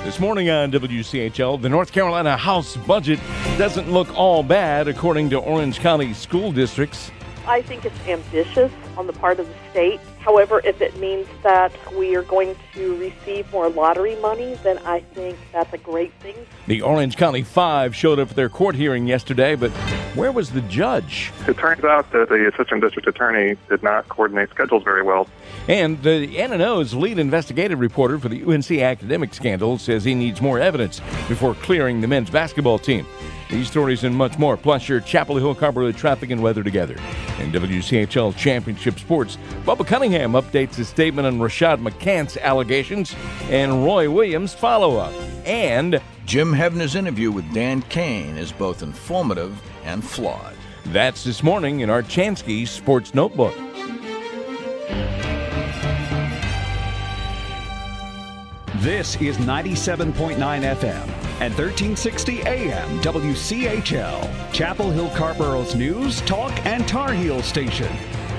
This morning on WCHL, the North Carolina House budget doesn't look all bad, according to Orange County school districts. I think it's ambitious on the part of the state. However, if it means that we are going to receive more lottery money, then I think that's a great thing. The Orange County Five showed up for their court hearing yesterday, but where was the judge? It turns out that the assistant district attorney did not coordinate schedules very well. And the N&O's lead investigative reporter for the UNC academic scandal says he needs more evidence before clearing the men's basketball team. These stories and much more, plus your Chapel Hill Carrboro traffic and weather together. In WCHL Championship Sports, Bubba Cunningham updates his statement on Rashad McCants' allegations and Roy Williams' follow-up. And Jim Hebner's interview with Dan Kane is both informative and flawed. That's this morning in our Chansky Sports Notebook. This is 97.9 FM and 1360 AM WCHL, Chapel Hill Carrboro's news, talk, and Tar Heel station.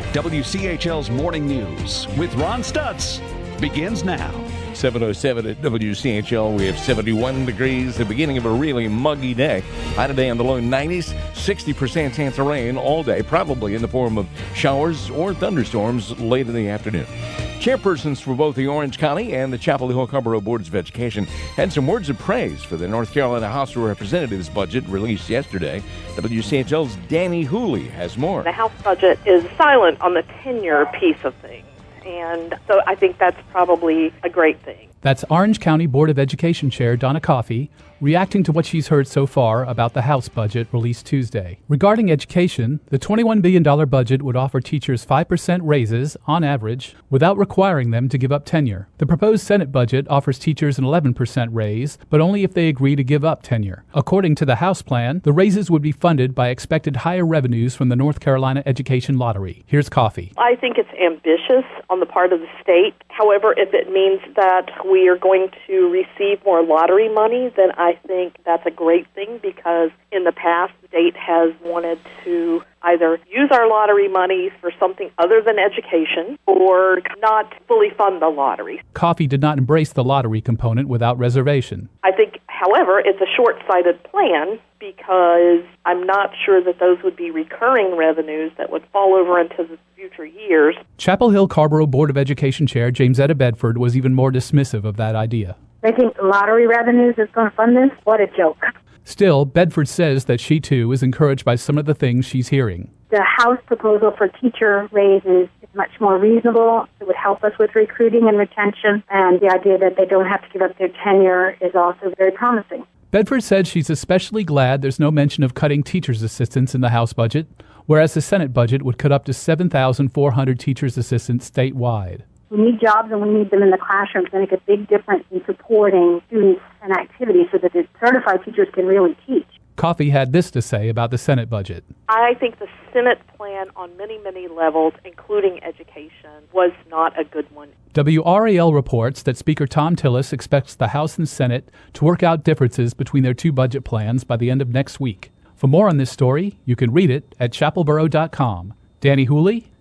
WCHL's Morning News with Ron Stutz begins now. 7:07 at WCHL. We have 71 degrees, the beginning of a really muggy day. High today in the low 90s, 60% chance of rain all day, probably in the form of showers or thunderstorms late in the afternoon. Chairpersons for both the Orange County and the Chapel Hill Carrboro Boards of Education had some words of praise for the North Carolina House of Representatives budget released yesterday. WCHL's Danny Hooley has more. The House budget is silent on the tenure piece of things, and so I think that's probably a great thing. That's Orange County Board of Education Chair Donna Coffey reacting to what she's heard so far about the House budget released Tuesday. Regarding education, the $21 billion budget would offer teachers 5% raises, on average, without requiring them to give up tenure. The proposed Senate budget offers teachers an 11% raise, but only if they agree to give up tenure. According to the House plan, the raises would be funded by expected higher revenues from the North Carolina Education Lottery. Here's Coffey. I think it's ambitious on the part of the state. However, if it means that we are going to receive more lottery money, then I think that's a great thing, because in the past, the state has wanted to either use our lottery money for something other than education or not fully fund the lottery. Coffey did not embrace the lottery component without reservation. I think, however, it's a short-sighted plan, because I'm not sure that those would be recurring revenues that would fall over into the future years. Chapel Hill Carrboro Board of Education Chair James Etta Bedford was even more dismissive of that idea. They think lottery revenues is going to fund this? What a joke. Still, Bedford says that she, too, is encouraged by some of the things she's hearing. The House proposal for teacher raises is much more reasonable. It would help us with recruiting and retention, and the idea that they don't have to give up their tenure is also very promising. Bedford said she's especially glad there's no mention of cutting teachers' assistants in the House budget, whereas the Senate budget would cut up to 7,400 teachers' assistants statewide. We need jobs, and we need them in the classroom to make a big difference in supporting students and activities so that the certified teachers can really teach. Coffey had this to say about the Senate budget. I think the Senate plan on many, many levels, including education, was not a good one. WRAL reports that Speaker Thom Tillis expects the House and Senate to work out differences between their two budget plans by the end of next week. For more on this story, you can read it at chapelboro.com. Danny Hooley,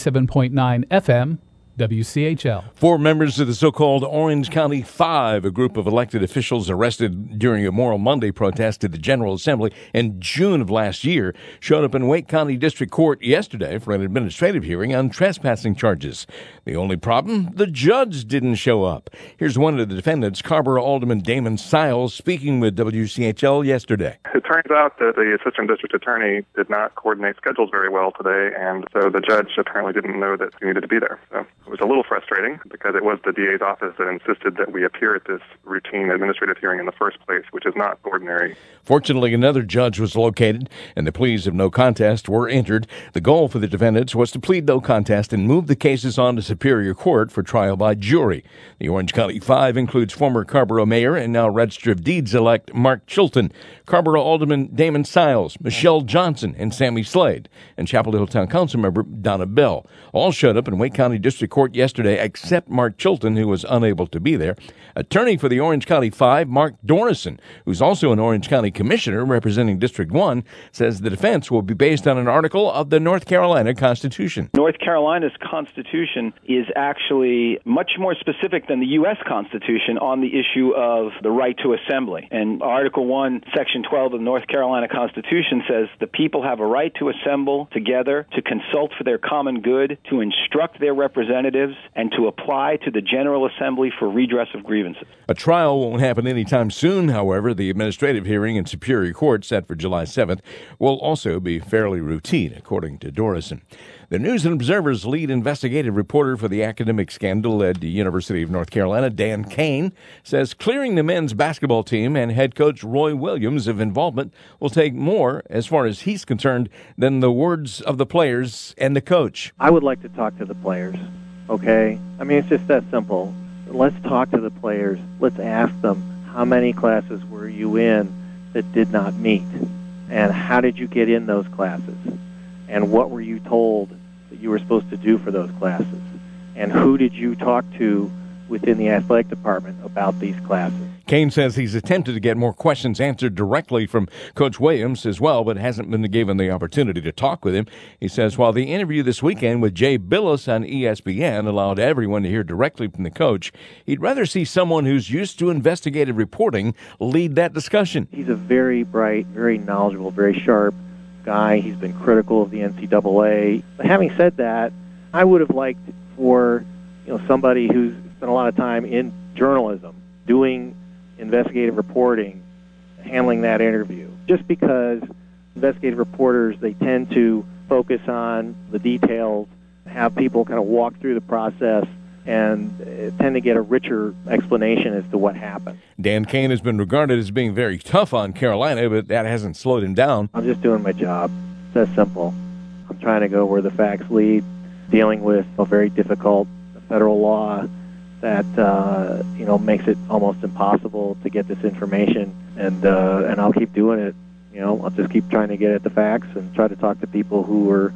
97.9 FM, WCHL. 4 members of the so-called Orange County Five, a group of elected officials arrested during a Moral Monday protest at the General Assembly in June of last year, showed up in Wake County District Court yesterday for an administrative hearing on trespassing charges. The only problem? The judge didn't show up. Here's one of the defendants, Carrboro Alderman Damon Siles, speaking with WCHL yesterday. It turns out that the assistant district attorney did not coordinate schedules very well today, and so the judge apparently didn't know that he needed to be there. So it was a little frustrating, because it was the DA's office that insisted that we appear at this routine administrative hearing in the first place, which is not ordinary. Fortunately, another judge was located, and the pleas of no contest were entered. The goal for the defendants was to plead no contest and move the cases on to Superior Court for trial by jury. The Orange County Five includes former Carrboro Mayor and now Register of Deeds-elect Mark Chilton, Carrboro Alderman Damon Siles, Michelle Johnson, and Sammy Slade, and Chapel Hill Town Council member Donna Bell. All showed up in Wake County District Court court yesterday, except Mark Chilton, who was unable to be there. Attorney for the Orange County 5, Mark Dorison, who's also an Orange County commissioner representing District 1, says the defense will be based on an article of the North Carolina Constitution. North Carolina's Constitution is actually much more specific than the U.S. Constitution on the issue of the right to assembly. And Article 1, Section 12 of the North Carolina Constitution says the people have a right to assemble together, to consult for their common good, to instruct their representatives, and to apply to the General Assembly for redress of grievances. A trial won't happen anytime soon, however. The administrative hearing in Superior Court, set for July 7th, will also be fairly routine, according to Dorison. The News and Observer's lead investigative reporter for the academic scandal at the University of North Carolina, Dan Kane, says clearing the men's basketball team and head coach Roy Williams of involvement will take more, as far as he's concerned, than the words of the players and the coach. I would like to talk to the players, okay? I mean, it's just that simple. Let's talk to the players. Let's ask them, how many classes were you in that did not meet? And how did you get in those classes? And what were you told that you were supposed to do for those classes? And who did you talk to within the athletic department about these classes? Kane says he's attempted to get more questions answered directly from Coach Williams as well, but hasn't been given the opportunity to talk with him. He says while the interview this weekend with Jay Billis on ESPN allowed everyone to hear directly from the coach, he'd rather see someone who's used to investigative reporting lead that discussion. He's a very bright, very knowledgeable, very sharp guy. He's been critical of the NCAA. But having said that, I would have liked for somebody who's spent a lot of time in journalism, doing investigative reporting, handling that interview. Just because investigative reporters, they tend to focus on the details, have people kind of walk through the process, and tend to get a richer explanation as to what happened. Dan Kane has been regarded as being very tough on Carolina, but that hasn't slowed him down. I'm just doing my job. It's that simple. I'm trying to go where the facts lead, dealing with a very difficult federal law that makes it almost impossible to get this information, and I'll keep doing it. I'll just keep trying to get at the facts and try to talk to people who are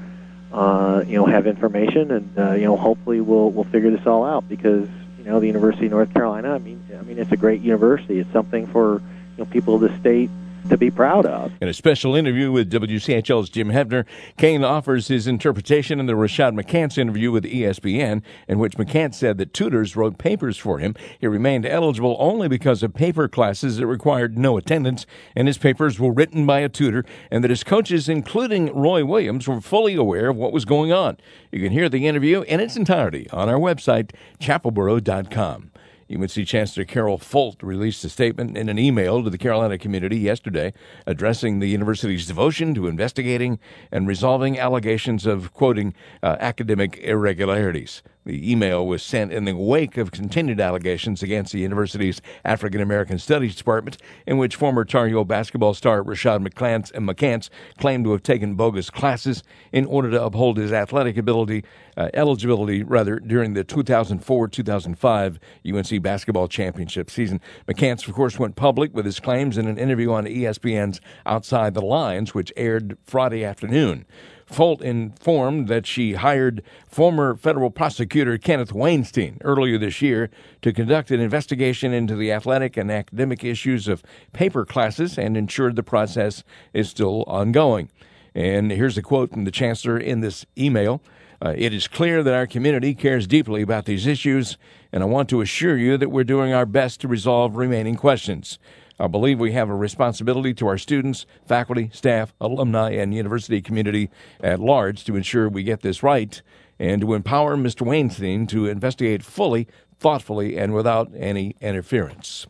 have information, and hopefully we'll figure this all out, because the University of North Carolina, I mean it's a great university. It's something for people of the state to be proud of. In a special interview with WCHL's Jim Hebner, Kane offers his interpretation in the Rashad McCants interview with ESPN, in which McCants said that tutors wrote papers for him. He remained eligible only because of paper classes that required no attendance, and his papers were written by a tutor, and that his coaches, including Roy Williams, were fully aware of what was going on. You can hear the interview in its entirety on our website, chapelboro.com. UNC Chancellor Carol Folt released a statement in an email to the Carolina community yesterday addressing the university's devotion to investigating and resolving allegations of, quoting, academic irregularities. The email was sent in the wake of continued allegations against the university's African American Studies Department, in which former Tar Heel basketball star Rashad McCants claimed to have taken bogus classes in order to uphold his athletic eligibility during the 2004-2005 UNC basketball championship season. McCants, of course, went public with his claims in an interview on ESPN's Outside the Lines, which aired Friday afternoon. Folt informed that she hired former federal prosecutor Kenneth Weinstein earlier this year to conduct an investigation into the athletic and academic issues of paper classes, and ensured the process is still ongoing. And here's a quote from the chancellor in this email. It is clear that our community cares deeply about these issues, and I want to assure you that we're doing our best to resolve remaining questions. I believe we have a responsibility to our students, faculty, staff, alumni, and university community at large to ensure we get this right, and to empower Mr. Weinstein to investigate fully, thoughtfully, and without any interference.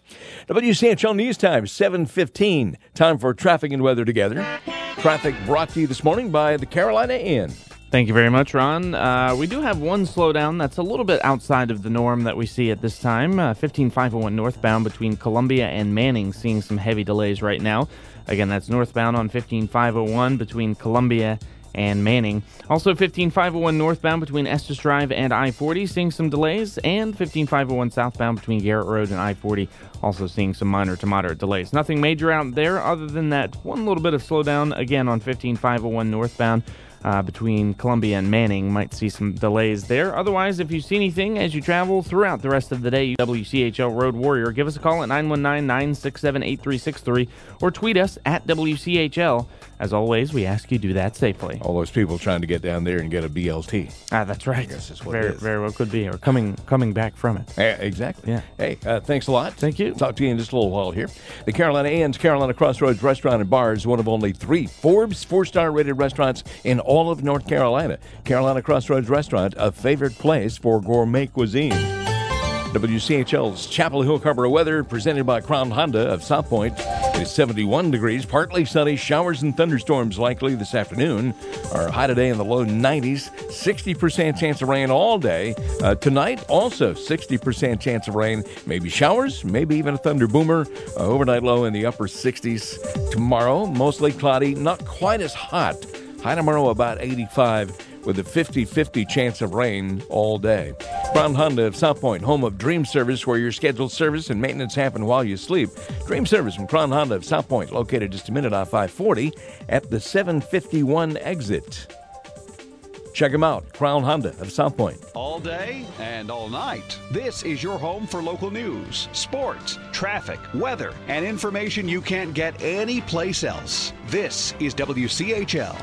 WCHL News Time, 7:15. Time for traffic and weather together. Traffic brought to you this morning by the Carolina Inn. Thank you very much, Ron. We do have one slowdown that's a little bit outside of the norm that we see at this time. 15501 northbound between Columbia and Manning, seeing some heavy delays right now. Again, that's northbound on 15501 between Columbia and Manning. Also, 15501 northbound between Estes Drive and I-40, seeing some delays. And 15501 southbound between Garrett Road and I-40, also seeing some minor to moderate delays. Nothing major out there other than that one little bit of slowdown, again, on 15501 northbound. between Columbia and Manning. Might see some delays there. Otherwise, if you see anything as you travel throughout the rest of the day, WCHL Road Warrior, give us a call at 919-967-8363 or tweet us at WCHL. As always, we ask you do that safely. All those people trying to get down there and get a BLT. That's right. I guess that's what it is. Very well could be, or coming back from it. Yeah, exactly. Yeah. Hey, thanks a lot. Thank you. Talk to you in just a little while here. The Carolina Ann's Carolina Crossroads Restaurant and Bar is one of only 3 Forbes 4-star rated restaurants in all of North Carolina. Carolina Crossroads Restaurant, a favorite place for gourmet cuisine. WCHL's Chapel Hill Carpenter weather presented by Crown Honda of South Point. It is 71 degrees, partly sunny, showers and thunderstorms likely this afternoon. Our high today in the low 90s, 60% chance of rain all day. Tonight, also 60% chance of rain, maybe showers, maybe even a thunder boomer. Overnight low in the upper 60s. Tomorrow, mostly cloudy, not quite as hot. High tomorrow about 85 with a 50-50 chance of rain all day. Crown Honda of South Point, home of Dream Service, where your scheduled service and maintenance happen while you sleep. Dream Service from Crown Honda of South Point, located just a minute off 540 at the 751 exit. Check them out, Crown Honda of South Point. All day and all night. This is your home for local news, sports, traffic, weather, and information you can't get anyplace else. This is WCHL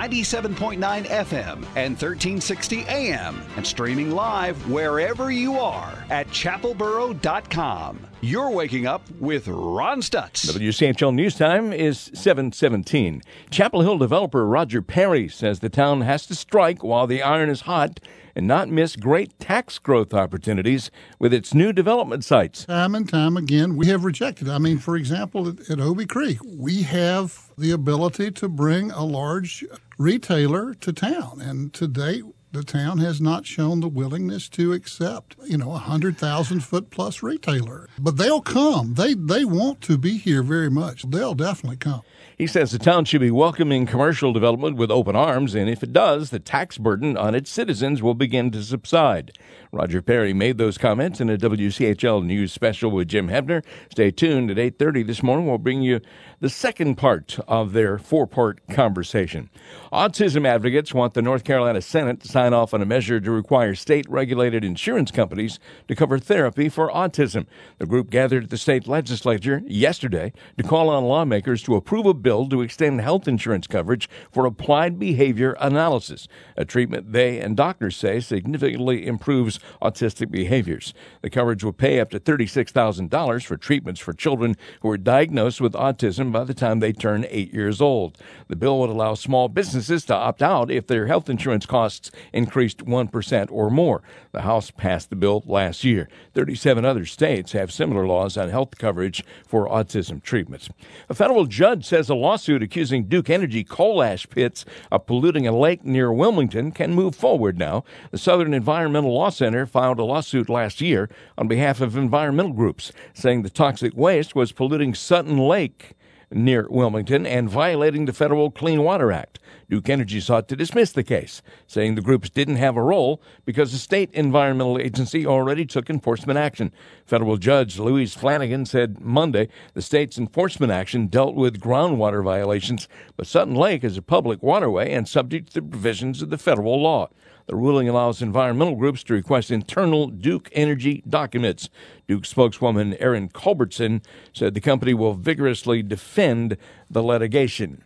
97.9 FM and 1360 AM and streaming live wherever you are at chapelboro.com. You're waking up with Ron Stutz. WCHL News Time is 7:17. Chapel Hill developer Roger Perry says the town has to strike while the iron is hot and not miss great tax growth opportunities with its new development sites. Time and time again, we have rejected. I mean, for example, at Obie Creek, we have the ability to bring a large retailer to town, and to date, the town has not shown the willingness to accept, a 100,000-foot plus retailer. But they'll come. They want to be here very much. They'll definitely come. He says the town should be welcoming commercial development with open arms, and if it does, the tax burden on its citizens will begin to subside. Roger Perry made those comments in a WCHL News special with Jim Hebner. Stay tuned at 8:30 this morning. We'll bring you the second part of their 4-part conversation. Autism advocates want the North Carolina Senate to sign off on a measure to require state-regulated insurance companies to cover therapy for autism. The group gathered at the state legislature yesterday to call on lawmakers to approve a bill to extend health insurance coverage for applied behavior analysis, a treatment they and doctors say significantly improves autistic behaviors. The coverage will pay up to $36,000 for treatments for children who are diagnosed with autism by the time they turn 8 years old. The bill would allow small businesses to opt out if their health insurance costs increased 1% or more. The House passed the bill last year. 37 other states have similar laws on health coverage for autism treatments. A federal judge says a lawsuit accusing Duke Energy coal ash pits of polluting a lake near Wilmington can move forward now. The Southern Environmental Law Center filed a lawsuit last year on behalf of environmental groups, saying the toxic waste was polluting Sutton Lake near Wilmington and violating the Federal Clean Water Act. Duke Energy sought to dismiss the case, saying the groups didn't have a role because the state environmental agency already took enforcement action. Federal Judge Louise Flanagan said Monday the state's enforcement action dealt with groundwater violations, but Sutton Lake is a public waterway and subject to the provisions of the federal law. The ruling allows environmental groups to request internal Duke Energy documents. Duke spokeswoman Erin Culbertson said the company will vigorously defend the litigation.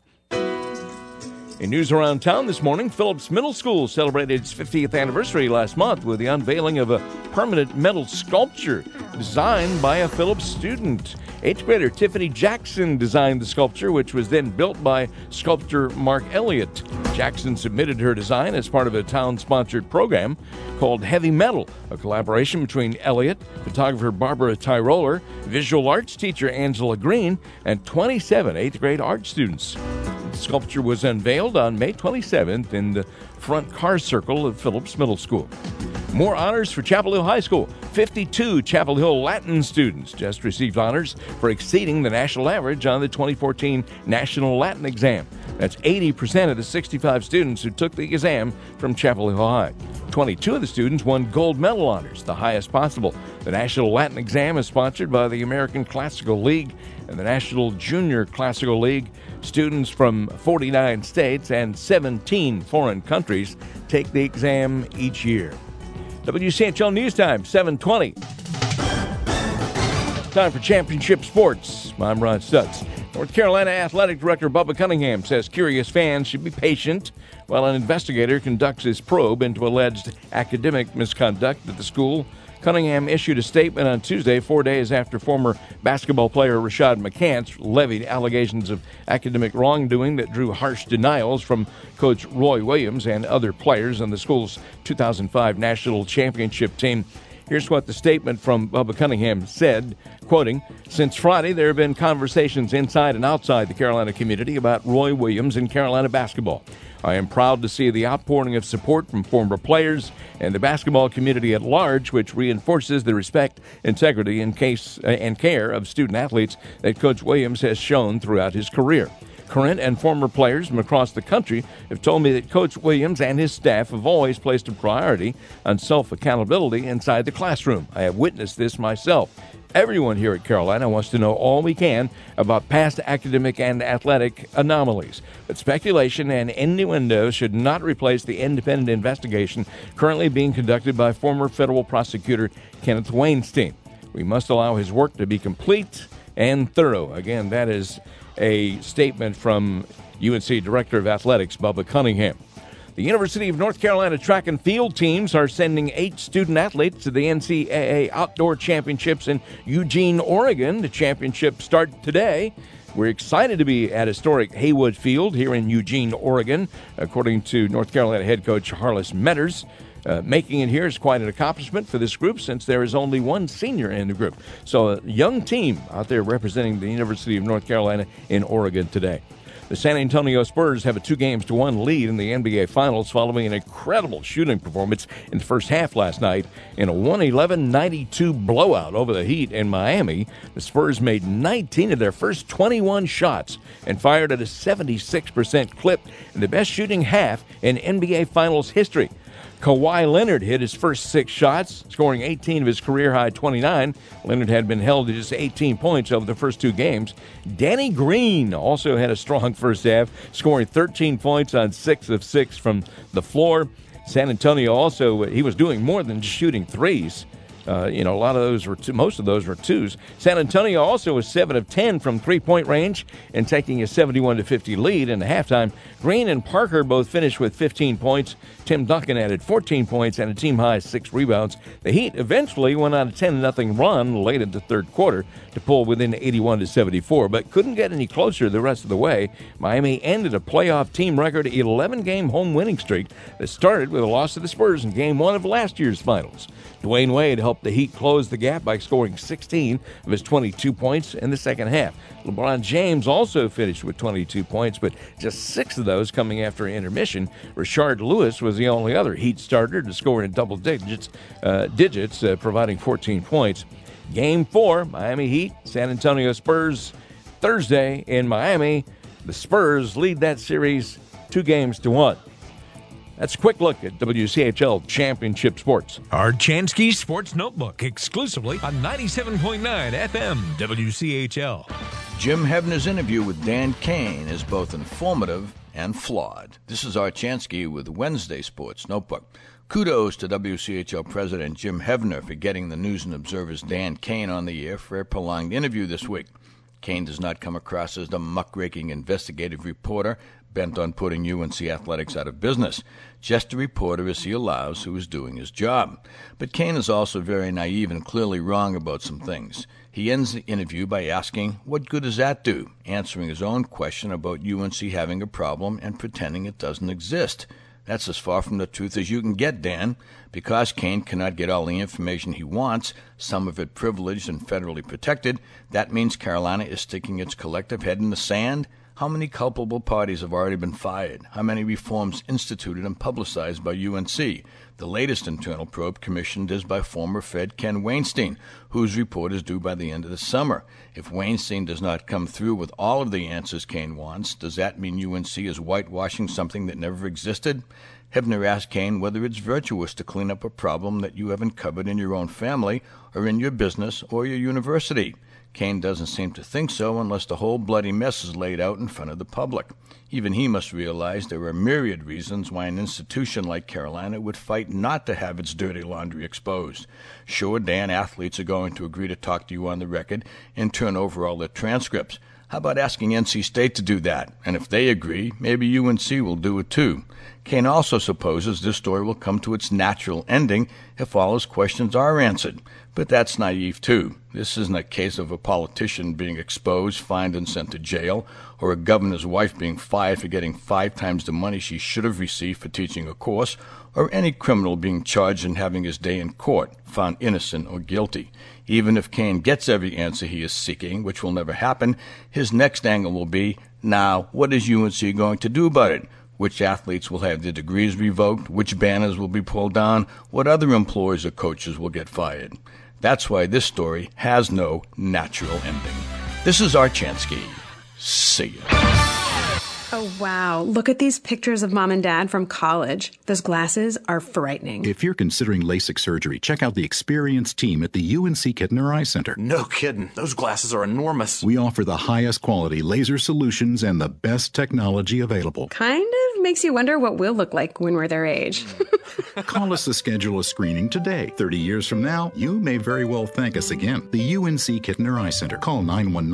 In news around town this morning, Phillips Middle School celebrated its 50th anniversary last month with the unveiling of a permanent metal sculpture designed by a Phillips student. 8th grader Tiffany Jackson designed the sculpture, which was then built by sculptor Mark Elliott. Jackson submitted her design as part of a town-sponsored program called Heavy Metal, a collaboration between Elliott, photographer Barbara Tyroller, visual arts teacher Angela Green, and 27 8th grade art students. The sculpture was unveiled on May 27th in the front car circle of Phillips Middle School. More honors for Chapel Hill High School. 52 Chapel Hill Latin students just received honors for exceeding the national average on the 2014 National Latin Exam. That's 80% of the 65 students who took the exam from Chapel Hill High. 22 of the students won gold medal honors, the highest possible. The National Latin Exam is sponsored by the American Classical League and the National Junior Classical League. Students from 49 states and 17 foreign countries take the exam each year. WCHL News Time, 7:20. Time for championship sports. I'm Ron Stutz. North Carolina Athletic Director Bubba Cunningham says curious fans should be patient while an investigator conducts his probe into alleged academic misconduct at the school. Cunningham issued a statement on Tuesday, 4 days after former basketball player Rashad McCants levied allegations of academic wrongdoing that drew harsh denials from Coach Roy Williams and other players on the school's 2005 national championship team. Here's what the statement from Bubba Cunningham said, quoting, "Since Friday, there have been conversations inside and outside the Carolina community about Roy Williams and Carolina basketball. I am proud to see the outpouring of support from former players and the basketball community at large, which reinforces the respect, integrity, and care of student athletes that Coach Williams has shown throughout his career. Current and former players from across the country have told me that Coach Williams and his staff have always placed a priority on self-accountability inside the classroom. I have witnessed this myself. Everyone here at Carolina wants to know all we can about past academic and athletic anomalies. But speculation and innuendo should not replace the independent investigation currently being conducted by former federal prosecutor Kenneth Weinstein. We must allow his work to be complete and thorough." Again, that is a statement from UNC Director of Athletics, Bubba Cunningham. The University of North Carolina track and field teams are sending 8 student athletes to the NCAA Outdoor Championships in Eugene, Oregon. The championships start today. We're excited to be at historic Haywood Field here in Eugene, Oregon, according to North Carolina head coach Harless Metters. Making it here is quite an accomplishment for this group since there is only one senior in the group. So a young team out there representing the University of North Carolina in Oregon today. The San Antonio Spurs have a 2-1 lead in the NBA Finals following an incredible shooting performance in the first half last night in a 111-92 blowout over the Heat in Miami. The Spurs made 19 of their first 21 shots and fired at a 76% clip in the best shooting half in NBA Finals history. Kawhi Leonard hit his first 6 shots, scoring 18 of his career-high 29. Leonard had been held to just 18 points over the first 2 games. Danny Green also had a strong first half, scoring 13 points on 6 of 6 from the floor. San Antonio also, he was doing more than just shooting threes. A lot of those were most of those were twos. San Antonio also was 7 of 10 from three-point range and taking a 71-50 lead in the halftime. Green and Parker both finished with 15 points. Tim Duncan added 14 points and a team-high 6 rebounds. The Heat eventually went on a 10-0 run late in the third quarter to pull within 81-74, but couldn't get any closer the rest of the way. Miami ended a playoff team record 11-game home winning streak that started with a loss to the Spurs in Game 1 of last year's finals. Dwayne Wade helped the Heat close the gap by scoring 16 of his 22 points in the second half. LeBron James also finished with 22 points, but just 6 of those coming after intermission. Rashard Lewis was the only other Heat starter to score in double digits, providing 14 points. Game 4, Miami Heat, San Antonio Spurs, Thursday in Miami. The Spurs lead that series 2-1. That's a quick look at WCHL Championship Sports. Our Chansky Sports Notebook, exclusively on 97.9 FM WCHL. Jim Hebner's interview with Dan Kane is both informative and flawed. This is Art Chansky with Wednesday Sports Notebook. Kudos to WCHL President Jim Hebner for getting the News and Observer's Dan Kane on the air for a prolonged interview this week. Kane does not come across as the muckraking investigative reporter bent on putting UNC athletics out of business. Just a reporter as he allows who is doing his job. But Kane is also very naive and clearly wrong about some things. He ends the interview by asking, what good does that do? Answering his own question about UNC having a problem and pretending it doesn't exist. That's as far from the truth as you can get, Dan. Because Kane cannot get all the information he wants, some of it privileged and federally protected, that means Carolina is sticking its collective head in the sand. How many culpable parties have already been fired? How many reforms instituted and publicized by UNC? The latest internal probe commissioned is by former Fed Ken Weinstein, whose report is due by the end of the summer. If Weinstein does not come through with all of the answers Kane wants, does that mean UNC is whitewashing something that never existed? Hebner asked Kane whether it's virtuous to clean up a problem that you haven't covered in your own family or in your business or your university. Kane doesn't seem to think so unless the whole bloody mess is laid out in front of the public. Even he must realize there are myriad reasons why an institution like Carolina would fight not to have its dirty laundry exposed. Sure, Dan, athletes are going to agree to talk to you on the record and turn over all their transcripts. How about asking NC State to do that? And if they agree, maybe UNC will do it too. Kane also supposes this story will come to its natural ending if all his questions are answered. But that's naive, too. This isn't a case of a politician being exposed, fined, and sent to jail, or a governor's wife being fired for getting 5 times the money she should have received for teaching a course, or any criminal being charged and having his day in court, found innocent or guilty. Even if Kane gets every answer he is seeking, which will never happen, his next angle will be, now, what is UNC going to do about it? Which athletes will have their degrees revoked, which banners will be pulled down, what other employees or coaches will get fired. That's why this story has no natural ending. This is Art Chansky. See ya. Oh, wow. Look at these pictures of Mom and Dad from college. Those glasses are frightening. If you're considering LASIK surgery, check out the experienced team at the UNC Kittner Eye Center. No kidding. Those glasses are enormous. We offer the highest quality laser solutions and the best technology available. Kind of makes you wonder what we'll look like when we're their age. Call us to schedule a screening today. 30 years from now, you may very well thank us again. The UNC Kittner Eye Center. Call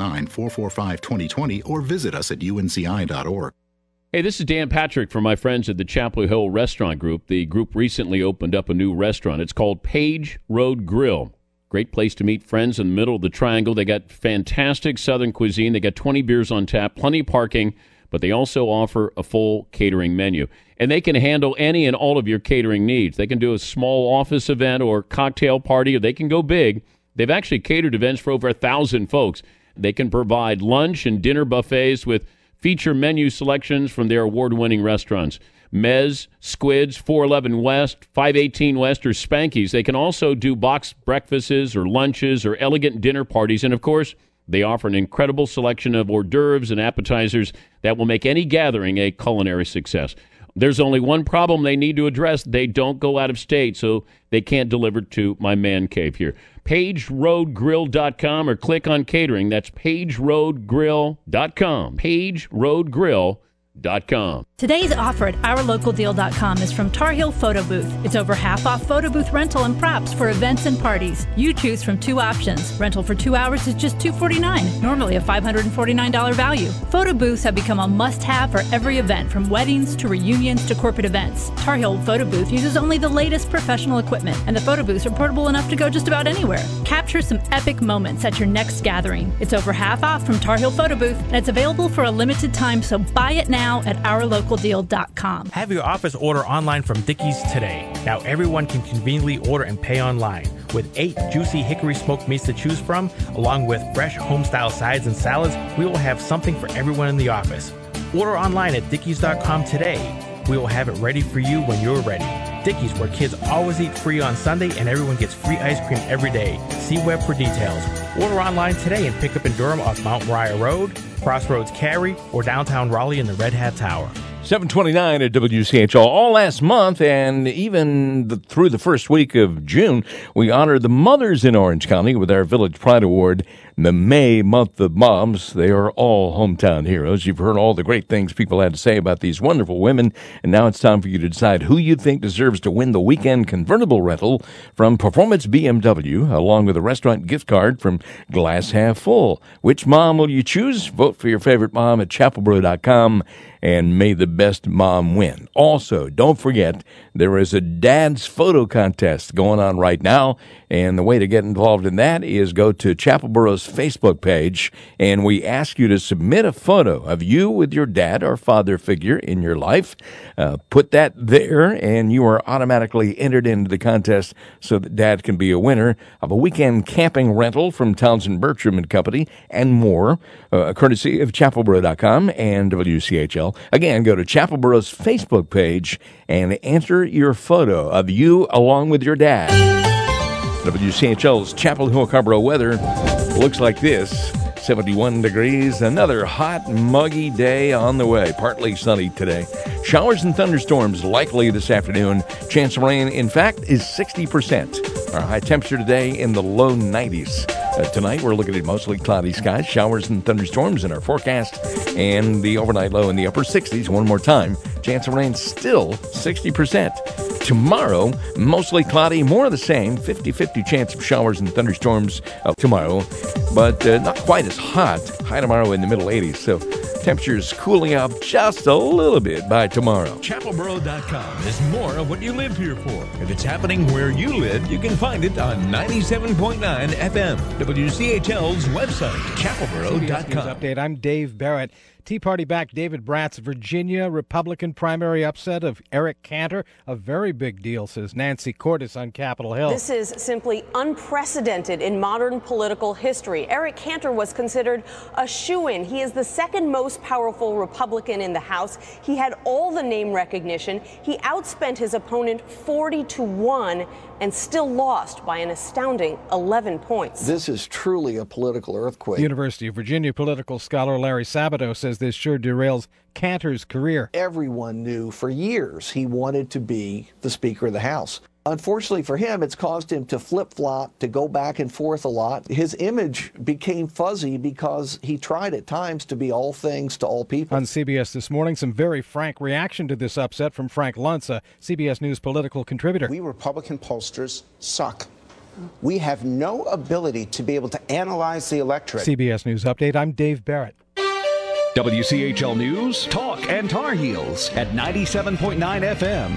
919-445-2020 or visit us at unci.org. Hey, this is Dan Patrick from my friends at the Chapel Hill Restaurant Group. The group recently opened up a new restaurant. It's called Page Road Grill. Great place to meet friends in the middle of the triangle. They got fantastic Southern cuisine. They got 20 beers on tap, plenty of parking, but they also offer a full catering menu. And they can handle any and all of your catering needs. They can do a small office event or cocktail party, or they can go big. They've actually catered events for over 1,000 folks. They can provide lunch and dinner buffets with feature menu selections from their award-winning restaurants. Mez, Squids, 411 West, 518 West, or Spanky's. They can also do boxed breakfasts or lunches or elegant dinner parties. And, of course, they offer an incredible selection of hors d'oeuvres and appetizers that will make any gathering a culinary success. There's only one problem they need to address. They don't go out of state, so they can't deliver to my man cave here. PageRoadGrill.com or click on catering. That's PageRoadGrill.com. PageRoadGrill.com. Today's offer at OurLocalDeal.com is from Tar Heel Photo Booth. It's over half off photo booth rental and props for events and parties. You choose from 2 options. Rental for 2 hours is just $249, normally a $549 value. Photo booths have become a must-have for every event, from weddings to reunions to corporate events. Tar Heel Photo Booth uses only the latest professional equipment, and the photo booths are portable enough to go just about anywhere. Capture some epic moments at your next gathering. It's over half off from Tar Heel Photo Booth, and it's available for a limited time, so buy it now at OurLocalDeal.com. Have your office order online from Dickies today. Now everyone can conveniently order and pay online. With 8 juicy hickory smoked meats to choose from, along with fresh home-style sides and salads, we will have something for everyone in the office. Order online at Dickies.com today. We will have it ready for you when you're ready. Dickies, where kids always eat free on Sunday and everyone gets free ice cream every day. See web for details. Order online today and pick up in Durham off Mount Moriah Road, Crossroads Cary, or downtown Raleigh in the Red Hat Tower. 729 at WCHL. All last month and even through the first week of June, we honored the mothers in Orange County with our Village Pride Award. The May month of moms, they are all hometown heroes. You've heard all the great things people had to say about these wonderful women, and now it's time for you to decide who you think deserves to win the weekend convertible rental from Performance BMW, along with a restaurant gift card from Glass Half Full. Which mom will you choose? Vote for your favorite mom at chapelboro.com, and may the best mom win. Also, don't forget, there is a dad's photo contest going on right now, and the way to get involved in that is go to Chapelboro's Facebook page, and we ask you to submit a photo of you with your dad or father figure in your life. Put that there, and you are automatically entered into the contest so that dad can be a winner of a weekend camping rental from Townsend Bertram and Company and more, courtesy of Chapelboro.com and WCHL. Again, go to Chapelboro's Facebook page and enter your photo of you along with your dad. WCHL's Chapel Hill Carrboro weather looks like this. 71 degrees. Another hot, muggy day on the way. Partly sunny today. Showers and thunderstorms likely this afternoon. Chance of rain, in fact, is 60%. Our high temperature today in the low 90s. Tonight, we're looking at mostly cloudy skies, showers and thunderstorms in our forecast, and the overnight low in the upper 60s. One more time. Chance of rain still 60%. Tomorrow, mostly cloudy, more of the same, 50-50 chance of showers and thunderstorms tomorrow, but not quite as hot. High tomorrow in the middle 80s, so temperatures cooling up just a little bit by tomorrow. ChapelBoro.com is more of what you live here for. If it's happening where you live, you can find it on 97.9 FM, WCHL's website, ChapelBoro.com. CBS News Update. I'm Dave Barrett. Tea Party back David Bratt's Virginia Republican primary upset of Eric Cantor. A very big deal, says Nancy Cordes on Capitol Hill. This is simply unprecedented in modern political history. Eric Cantor was considered a shoo-in. He is the second most powerful Republican in the House. He had all the name recognition. He outspent his opponent 40-1 and still lost by an astounding 11 points. This is truly a political earthquake. University of Virginia political scholar Larry Sabato says this sure derails Cantor's career. Everyone knew for years he wanted to be the Speaker of the House. Unfortunately for him, it's caused him to flip-flop, to go back and forth a lot. His image became fuzzy because he tried at times to be all things to all people. On CBS This Morning, some very frank reaction to this upset from Frank Luntz, a CBS News political contributor. We Republican pollsters suck. We have no ability to be able to analyze the electorate. CBS News Update, I'm Dave Barrett. WCHL News, Talk, and Tar Heels at 97.9 FM,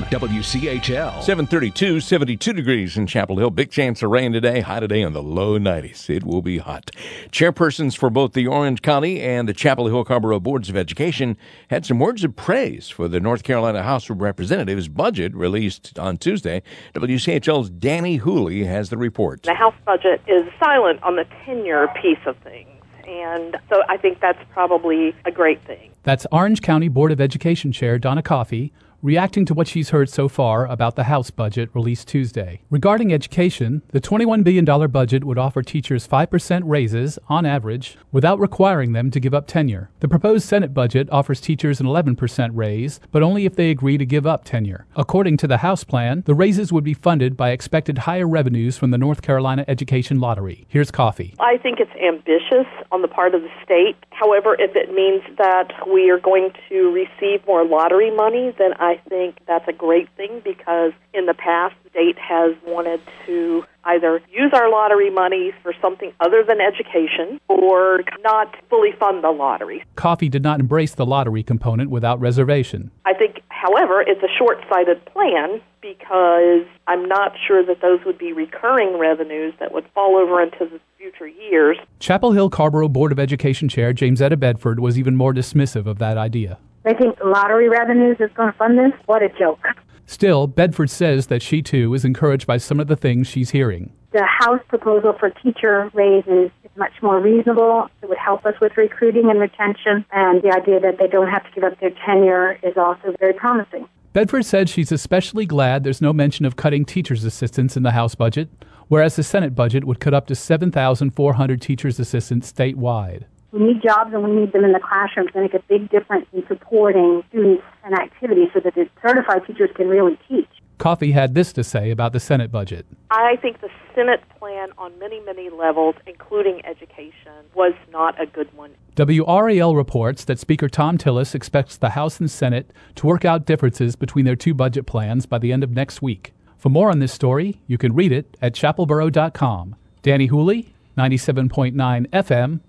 WCHL. 7:32, 72 degrees in Chapel Hill. Big chance of rain today. High today in the low 90s. It will be hot. Chairpersons for both the Orange County and the Chapel Hill Carrboro Boards of Education had some words of praise for the North Carolina House of Representatives budget released on Tuesday. WCHL's Danny Hooley has the report. The House budget is silent on the tenure piece of things. And so I think that's probably a great thing. That's Orange County Board of Education Chair Donna Coffey reacting to what she's heard so far about the House budget released Tuesday. Regarding education, the $21 billion budget would offer teachers 5% raises, on average, without requiring them to give up tenure. The proposed Senate budget offers teachers an 11% raise, but only if they agree to give up tenure. According to the House plan, the raises would be funded by expected higher revenues from the North Carolina Education Lottery. Here's Coffey. I think it's ambitious on the part of the state. However, if it means that we are going to receive more lottery money, then I think that's a great thing, because in the past, the state has wanted to either use our lottery money for something other than education or not fully fund the lottery. Coffey did not embrace the lottery component without reservation. I think, however, it's a short-sighted plan, because I'm not sure that those would be recurring revenues that would fall over into the future years. Chapel Hill Carrboro Board of Education Chair James Etta Bedford was even more dismissive of that idea. They think lottery revenues is going to fund this? What a joke. Still, Bedford says that she, too, is encouraged by some of the things she's hearing. The House proposal for teacher raises is much more reasonable. It would help us with recruiting and retention, and the idea that they don't have to give up their tenure is also very promising. Bedford said she's especially glad there's no mention of cutting teachers' assistants in the House budget, whereas the Senate budget would cut up to 7,400 teachers' assistants statewide. We need jobs, and we need them in the classrooms to make a big difference in supporting students and activities so that the certified teachers can really teach. Coffey had this to say about the Senate budget. I think the Senate plan on many, many levels, including education, was not a good one. WRAL reports that Speaker Thom Tillis expects the House and Senate to work out differences between their two budget plans by the end of next week. For more on this story, you can read it at chapelboro.com. Danny Hooley, 97.9 FM,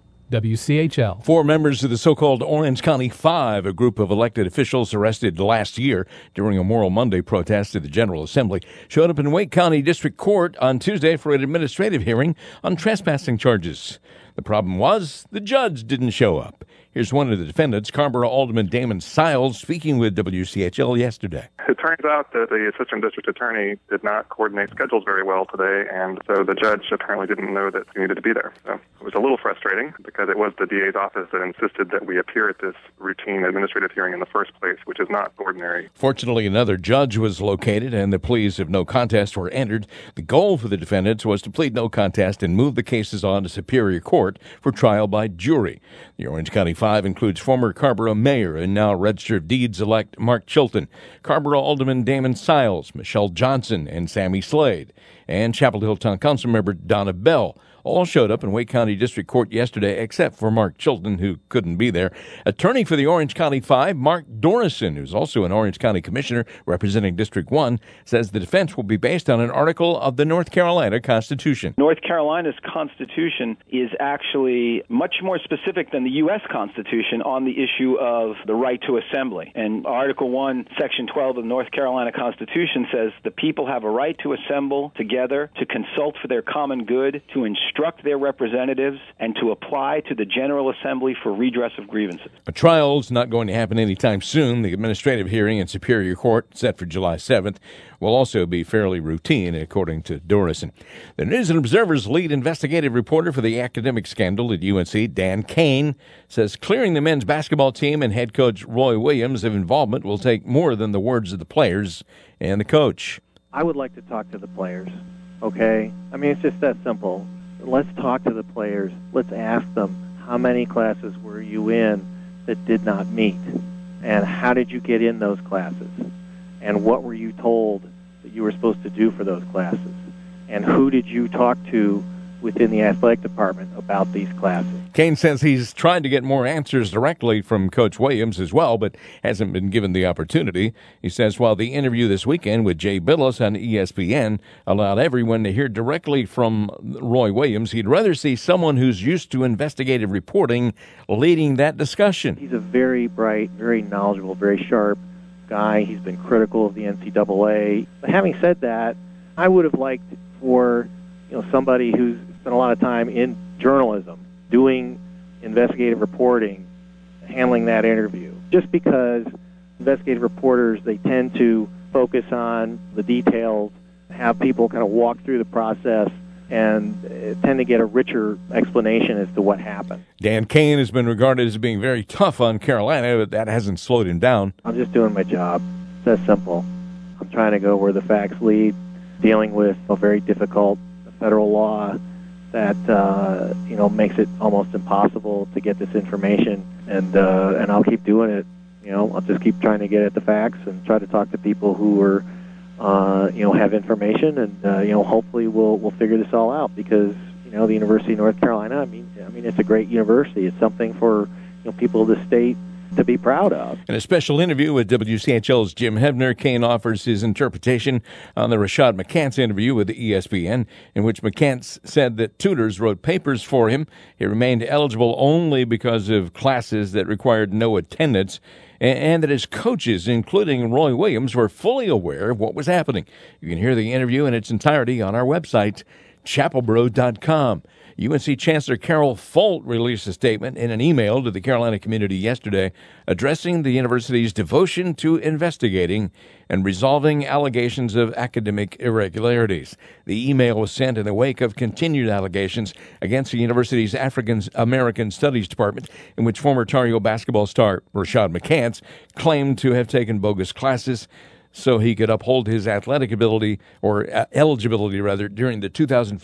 WCHL. 4 members of the so-called Orange County Five, a group of elected officials arrested last year during a Moral Monday protest at the General Assembly, showed up in Wake County District Court on Tuesday for an administrative hearing on trespassing charges. The problem was the judge didn't show up. Here's one of the defendants, Carrboro Alderman Damon Siles, speaking with WCHL yesterday. It turns out that the assistant district attorney did not coordinate schedules very well today, and so the judge apparently didn't know that he needed to be there. So it was a little frustrating, because it was the DA's office that insisted that we appear at this routine administrative hearing in the first place, which is not ordinary. Fortunately, another judge was located, and the pleas of no contest were entered. The goal for the defendants was to plead no contest and move the cases on to Superior Court. court for trial by jury. The Orange County Five includes former Carrboro Mayor and now Register of Deeds-elect Mark Chilton, Carrboro Alderman Damon Siles, Michelle Johnson, and Sammy Slade, and Chapel Hill Town Council member Donna Bell. All showed up in Wake County District Court yesterday, except for Mark Chilton, who couldn't be there. Attorney for the Orange County Five, Mark Dorison, who's also an Orange County Commissioner representing District 1, says the defense will be based on an article of the North Carolina Constitution. North Carolina's Constitution is actually much more specific than the U.S. Constitution on the issue of the right to assembly. And Article 1, Section 12 of the North Carolina Constitution says the people have a right to assemble together, to consult for their common good, to instruct their representatives, and to apply to the General Assembly for redress of grievances. A trial's not going to happen anytime soon. The administrative hearing in Superior Court, set for July 7th, will also be fairly routine, according to Dorison. The News and Observer's lead investigative reporter for the academic scandal at UNC, Dan Kane, says clearing the men's basketball team and head coach Roy Williams of involvement will take more than the words of the players and the coach. I would like to talk to the players, okay? I mean, it's just that simple. Let's talk to the players. Let's ask them, how many classes were you in that did not meet? And how did you get in those classes? And what were you told that you were supposed to do for those classes? And who did you talk to within the athletic department about these classes? Kane says he's tried to get more answers directly from Coach Williams as well, but hasn't been given the opportunity. He says while the interview this weekend with Jay Bilas on ESPN allowed everyone to hear directly from Roy Williams, he'd rather see someone who's used to investigative reporting leading that discussion. He's a very bright, very knowledgeable, very sharp guy. He's been critical of the NCAA. But having said that, I would have liked for somebody who's spent a lot of time in journalism, doing investigative reporting, handling that interview. Just because investigative reporters, they tend to focus on the details, have people kind of walk through the process, and tend to get a richer explanation as to what happened. Dan Kane has been regarded as being very tough on Carolina, but that hasn't slowed him down. I'm just doing my job. It's that simple. I'm trying to go where the facts lead, dealing with a very difficult federal law that makes it almost impossible to get this information, and I'll keep doing it. I'll just keep trying to get at the facts and try to talk to people who are have information, and hopefully we'll figure this all out, because the University of North Carolina, I mean it's a great university. It's something for people of the state to be proud of. In a special interview with WCHL's Jim Hebner, Kane offers his interpretation on the Rashad McCants interview with ESPN, in which McCants said that tutors wrote papers for him. He remained eligible only because of classes that required no attendance, and that his coaches, including Roy Williams, were fully aware of what was happening. You can hear the interview in its entirety on our website, chapelboro.com. UNC Chancellor Carol Folt released a statement in an email to the Carolina community yesterday addressing the university's devotion to investigating and resolving allegations of academic irregularities. The email was sent in the wake of continued allegations against the university's African American Studies Department, in which former Tar Heel basketball star Rashad McCants claimed to have taken bogus classes so he could uphold his athletic ability, or eligibility rather, during the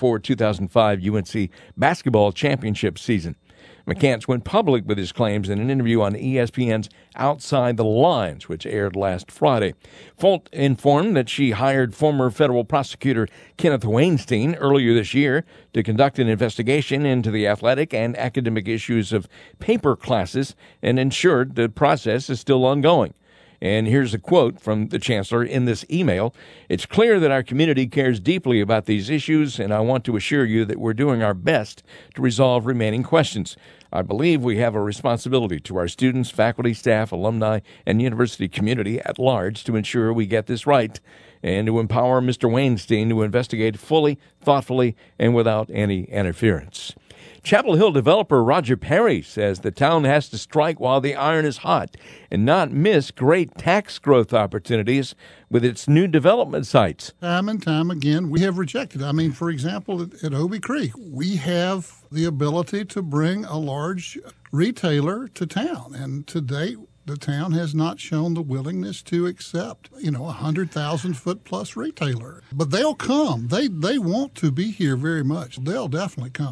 2004-2005 UNC basketball championship season. McCants went public with his claims in an interview on ESPN's Outside the Lines, which aired last Friday. Folt informed that she hired former federal prosecutor Kenneth Weinstein earlier this year to conduct an investigation into the athletic and academic issues of paper classes, and ensured the process is still ongoing. And here's a quote from the chancellor in this email. "It's clear that our community cares deeply about these issues, and I want to assure you that we're doing our best to resolve remaining questions. I believe we have a responsibility to our students, faculty, staff, alumni, and university community at large to ensure we get this right, and to empower Mr. Weinstein to investigate fully, thoughtfully, and without any interference." Chapel Hill developer Roger Perry says the town has to strike while the iron is hot and not miss great tax growth opportunities with its new development sites. Time and time again, we have rejected. I mean, for example, at Obie Creek, we have the ability to bring a large retailer to town, and to date, the town has not shown the willingness to accept, a 100,000-foot plus retailer. But they'll come. They want to be here very much. They'll definitely come.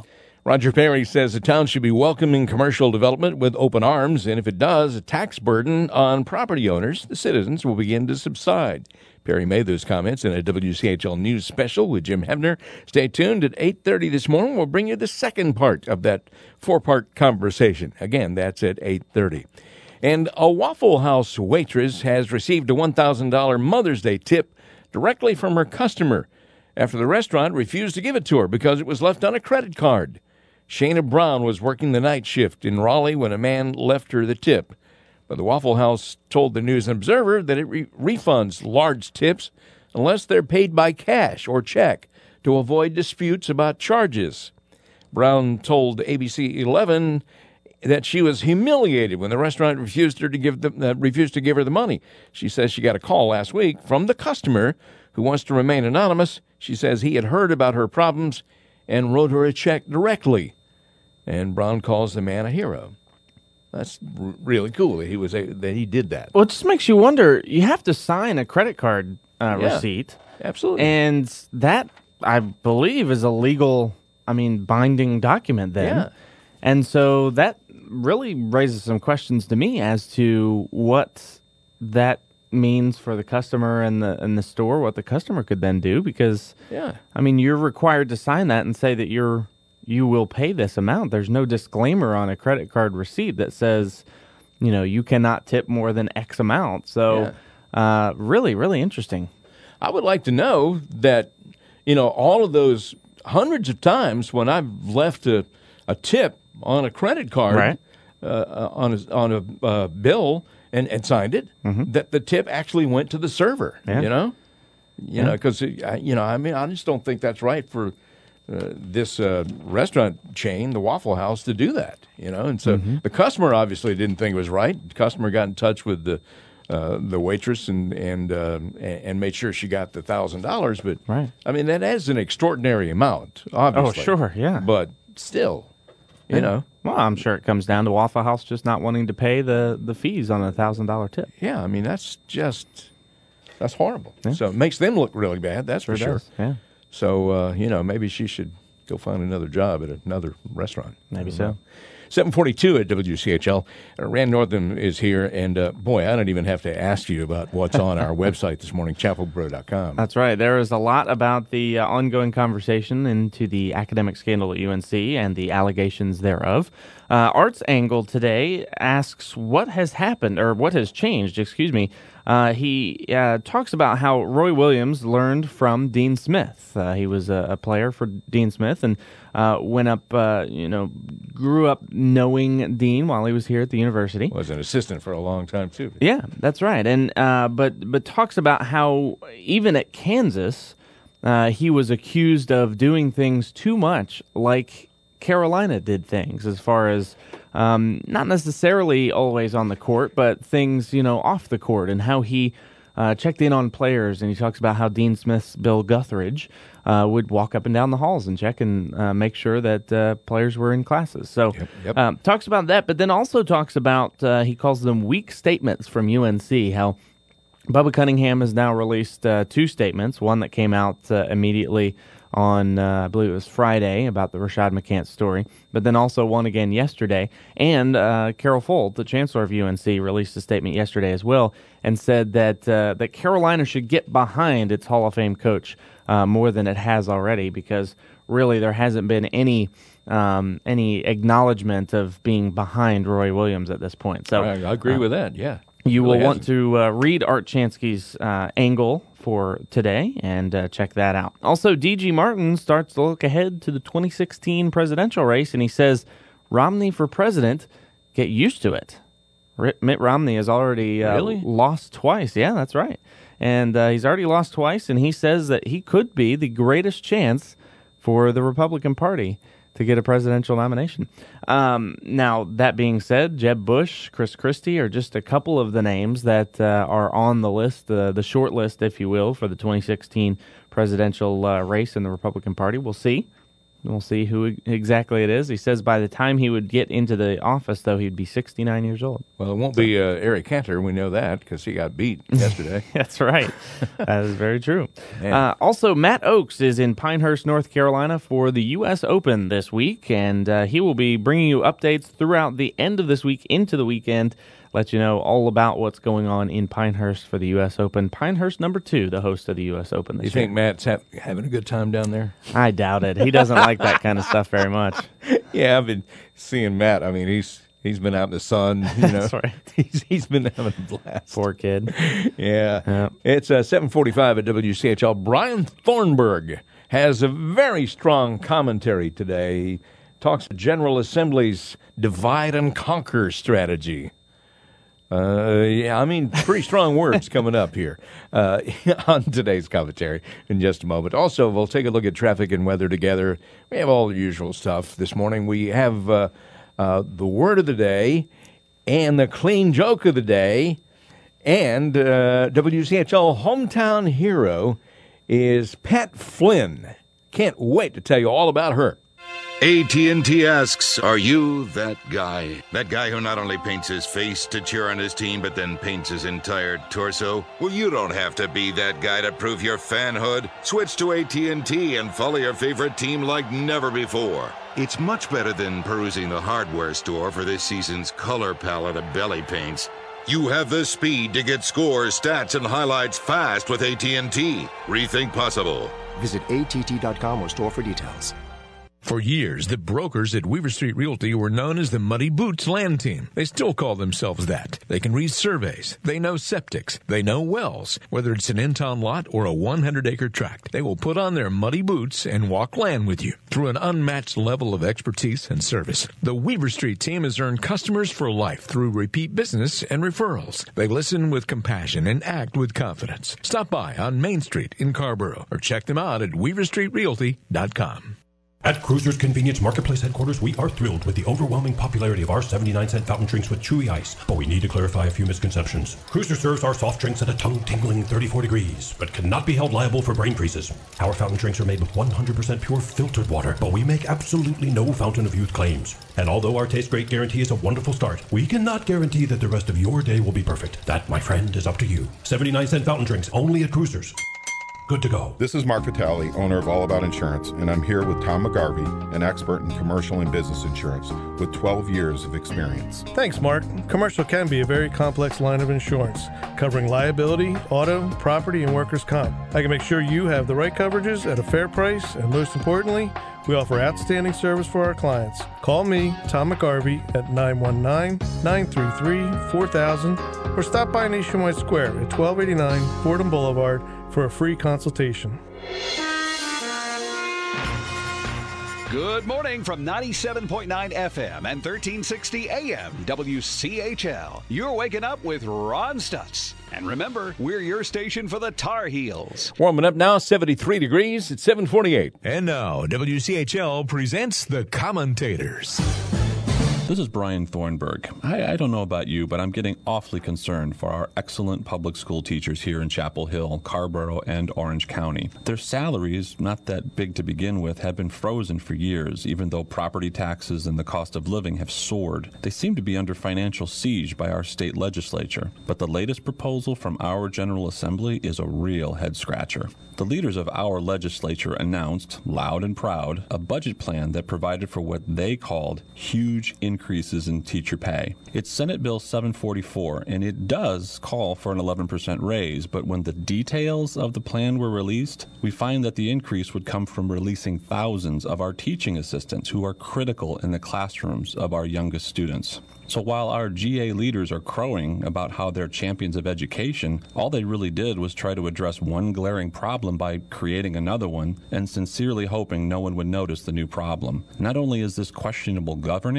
Roger Perry says the town should be welcoming commercial development with open arms, and if it does, a tax burden on property owners, the citizens, will begin to subside. Perry made those comments in a WCHL News special with Jim Hebner. Stay tuned at 8:30 this morning. We'll bring you the second part of that four-part conversation. Again, that's at 8:30. And a Waffle House waitress has received a $1,000 Mother's Day tip directly from her customer after the restaurant refused to give it to her because it was left on a credit card. Shayna Brown was working the night shift in Raleigh when a man left her the tip. But the Waffle House told the News and Observer that it refunds large tips unless they're paid by cash or check to avoid disputes about charges. Brown told ABC 11 that she was humiliated when the restaurant refused to give her the money. She says she got a call last week from the customer who wants to remain anonymous. She says he had heard about her problems and wrote her a check directly. And Brown calls the man a hero. That's really cool that he did that. Well, it just makes you wonder. You have to sign a credit card receipt. Absolutely. And that, I believe, is a legal, binding document then. Yeah. And so that really raises some questions to me as to what that means for the customer and the store, what the customer could then do, because you're required to sign that and say that you will pay this amount. There's no disclaimer on a credit card receipt that says, you cannot tip more than X amount. So really, really interesting. I would like to know that, all of those hundreds of times when I've left a tip on a credit card, right, on a bill and signed it, that the tip actually went to the server, because, I just don't think that's right for this restaurant chain, the Waffle House, to do that, and so the customer obviously didn't think it was right. The customer got in touch with the waitress and made sure she got the $1,000, but right. That is an extraordinary amount, obviously. Oh, sure, yeah, but still, Well, I'm sure it comes down to Waffle House just not wanting to pay the fees on a $1,000 tip. Yeah, that's horrible. Yeah. So it makes them look really bad. That's for sure. Yeah. So, maybe she should go find another job at another restaurant. Maybe so. 742 at WCHL. Rand Northam is here, and boy, I don't even have to ask you about what's on our website this morning, chapelboro.com. That's right. There is a lot about the ongoing conversation into the academic scandal at UNC and the allegations thereof. Art's Angle today asks what has happened, or what has changed, he talks about how Roy Williams learned from Dean Smith. He was a player for Dean Smith and went up, grew up knowing Dean while he was here at the university. Was an assistant for a long time, too. Yeah, that's right. And but talks about how even at Kansas, he was accused of doing things too much like Carolina did things, as far as not necessarily always on the court, but things, off the court, and how he checked in on players. And he talks about how Dean Smith's Bill Guthridge would walk up and down the halls and check and make sure that players were in classes. So talks about that, but then also talks about, he calls them weak statements from UNC, how Bubba Cunningham has now released two statements, one that came out immediately on, I believe it was Friday, about the Rashad McCants story, but then also one again yesterday. And Carol Folt, the chancellor of UNC, released a statement yesterday as well and said that Carolina should get behind its Hall of Fame coach more than it has already, because really there hasn't been any acknowledgement of being behind Roy Williams at this point. So I agree with that, yeah. You will want to read Art Chansky's angle for today and check that out. Also, D.G. Martin starts to look ahead to the 2016 presidential race, and he says, Romney for president, get used to it. Mitt Romney has already lost twice. Yeah, that's right. And he's already lost twice, and he says that he could be the greatest chance for the Republican Party to get a presidential nomination. Now, that being said, Jeb Bush, Chris Christie are just a couple of the names that are on the list, the short list, if you will, for the 2016 presidential race in the Republican Party. We'll see We'll see who exactly it is. He says by the time he would get into the office, though, he'd be 69 years old. Well, it won't be Eric Cantor. We know that because he got beat yesterday. That's right. That is very true. Also, Matt Oakes is in Pinehurst, North Carolina for the U.S. Open this week, and he will be bringing you updates throughout the end of this week into the weekend. Let you know all about what's going on in Pinehurst for the U.S. Open. Pinehurst #2, the host of the U.S. Open this year. You think Matt's having a good time down there? I doubt it. He doesn't like that kind of stuff very much. Yeah, I've been seeing Matt. I mean, he's been out in the sun. You know, That's right. He's been having a blast. Poor kid. Yeah. It's 7:45 at WCHL. Brian Thornburg has a very strong commentary today. He talks General Assembly's divide and conquer strategy. Pretty strong words coming up here on today's commentary in just a moment. Also, we'll take a look at traffic and weather together. We have all the usual stuff this morning. We have the word of the day and the clean joke of the day. And WCHL hometown hero is Pat Flynn. Can't wait to tell you all about her. AT&T asks, are you that guy? That guy who not only paints his face to cheer on his team, but then paints his entire torso? Well, you don't have to be that guy to prove your fanhood. Switch to AT&T and follow your favorite team like never before. It's much better than perusing the hardware store for this season's color palette of belly paints. You have the speed to get scores, stats, and highlights fast with AT&T. Rethink possible. Visit att.com or store for details. For years, the brokers at Weaver Street Realty were known as the Muddy Boots Land Team. They still call themselves that. They can read surveys. They know septics. They know wells. Whether it's an in-town lot or a 100-acre tract, they will put on their muddy boots and walk land with you through an unmatched level of expertise and service. The Weaver Street team has earned customers for life through repeat business and referrals. They listen with compassion and act with confidence. Stop by on Main Street in Carrboro or check them out at weaverstreetrealty.com. At Cruiser's Convenience Marketplace headquarters, we are thrilled with the overwhelming popularity of our 79-cent fountain drinks with chewy ice, but we need to clarify a few misconceptions. Cruiser serves our soft drinks at a tongue-tingling 34 degrees, but cannot be held liable for brain freezes. Our fountain drinks are made with 100% pure filtered water, but we make absolutely no Fountain of Youth claims. And although our Taste Great guarantee is a wonderful start, we cannot guarantee that the rest of your day will be perfect. That, my friend, is up to you. 79-cent fountain drinks, only at Cruiser's. Good to go. This is Mark Vitale, owner of All About Insurance, and I'm here with Tom McGarvey, an expert in commercial and business insurance with 12 years of experience. Thanks, Mark. Commercial can be a very complex line of insurance, covering liability, auto, property, and workers' comp. I can make sure you have the right coverages at a fair price, and most importantly, we offer outstanding service for our clients. Call me, Tom McGarvey, at 919-933-4000 or stop by Nationwide Square at 1289 Fordham Boulevard for a free consultation. Good morning from 97.9 FM and 1360 AM WCHL. You're waking up with Ron Stutz. And remember, we're your station for the Tar Heels. Warming up now, 73 degrees at 7:48. And now, WCHL presents The Commentators. This is Brian Thornburg. I don't know about you, but I'm getting awfully concerned for our excellent public school teachers here in Chapel Hill, Carrboro, and Orange County. Their salaries, not that big to begin with, have been frozen for years, even though property taxes and the cost of living have soared. They seem to be under financial siege by our state legislature. But the latest proposal from our General Assembly is a real head-scratcher. The leaders of our legislature announced, loud and proud, a budget plan that provided for what they called huge increases in teacher pay. It's Senate Bill 744, and it does call for an 11% raise, but when the details of the plan were released, we find that the increase would come from releasing thousands of our teaching assistants who are critical in the classrooms of our youngest students. So while our GA leaders are crowing about how they're champions of education, all they really did was try to address one glaring problem by creating another one and sincerely hoping no one would notice the new problem. Not only is this questionable governing, it's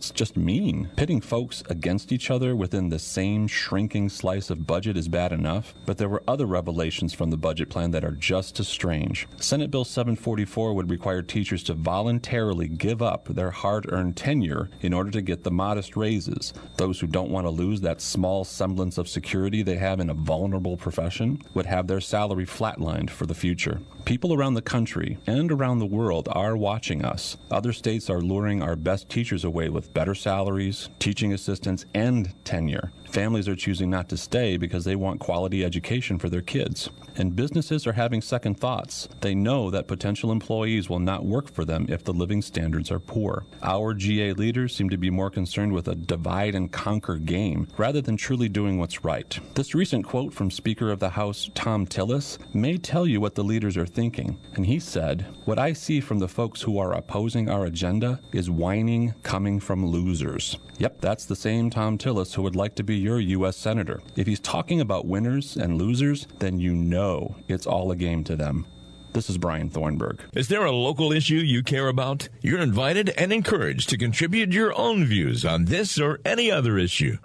It's just mean. Pitting folks against each other within the same shrinking slice of budget is bad enough, but there were other revelations from the budget plan that are just as strange. Senate Bill 744 would require teachers to voluntarily give up their hard-earned tenure in order to get the modest raises. Those who don't want to lose that small semblance of security they have in a vulnerable profession would have their salary flatlined for the future. People around the country and around the world are watching us. Other states are luring our best teachers away with better salaries, teaching assistants, and tenure. Families are choosing not to stay because they want quality education for their kids. And businesses are having second thoughts. They know that potential employees will not work for them if the living standards are poor. Our GA leaders seem to be more concerned with a divide and conquer game rather than truly doing what's right. This recent quote from Speaker of the House Thom Tillis may tell you what the leaders are thinking. And he said, "What I see from the folks who are opposing our agenda is whining coming from losers." Yep, that's the same Thom Tillis who would like to be your U.S. Senator. If he's talking about winners and losers, then you know it's all a game to them. This is Brian Thornburg. Is there a local issue you care about? You're invited and encouraged to contribute your own views on this or any other issue.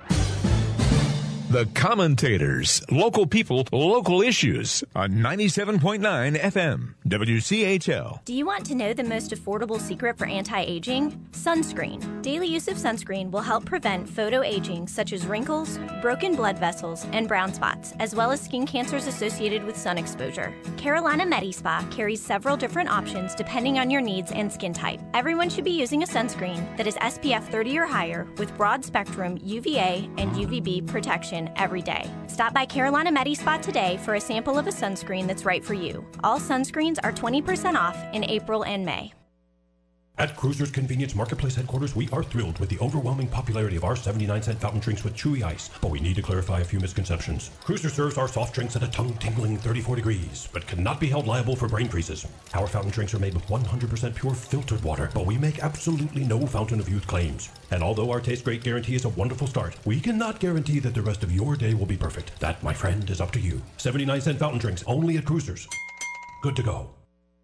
The Commentators, local people, local issues on 97.9 FM, WCHL. Do you want to know the most affordable secret for anti-aging? Sunscreen. Daily use of sunscreen will help prevent photoaging such as wrinkles, broken blood vessels, and brown spots, as well as skin cancers associated with sun exposure. Carolina MediSpa carries several different options depending on your needs and skin type. Everyone should be using a sunscreen that is SPF 30 or higher with broad spectrum UVA and UVB protection every day. Stop by Carolina MediSpa today for a sample of a sunscreen that's right for you. All sunscreens are 20% off in April and May. At Cruiser's Convenience Marketplace headquarters, we are thrilled with the overwhelming popularity of our 79-cent fountain drinks with chewy ice, but we need to clarify a few misconceptions. Cruiser serves our soft drinks at a tongue-tingling 34 degrees, but cannot be held liable for brain freezes. Our fountain drinks are made with 100% pure filtered water, but we make absolutely no fountain of youth claims. And although our Taste Great guarantee is a wonderful start, we cannot guarantee that the rest of your day will be perfect. That, my friend, is up to you. 79-cent fountain drinks only at Cruiser's. Good to go.